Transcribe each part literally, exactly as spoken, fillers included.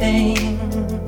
everything.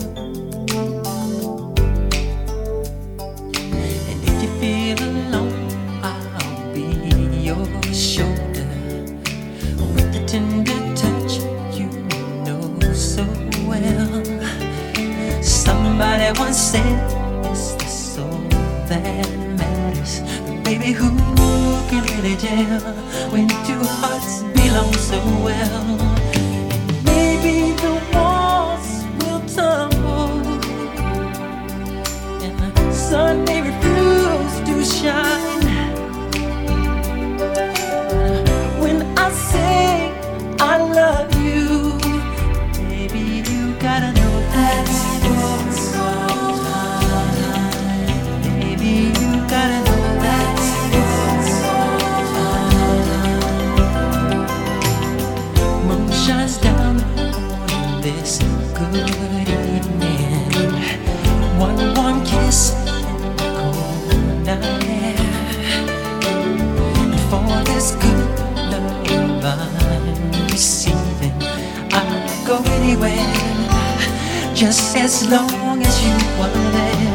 And if you feel alone, I'll be your shoulder with the tender touch you know so well. Somebody once said it's the soul that matters, but baby, who can really tell when two hearts belong so well? And maybe the walls will tumble and the sun may refuse to shine. When I say I love you, baby, you gotta know that's what's wrong. Baby, you gotta know that's what's wrong. Moon shines down on this good evening. One warm kiss in the cold night. And for this good love I'm receiving, I'll go anywhere, just as long as you are there.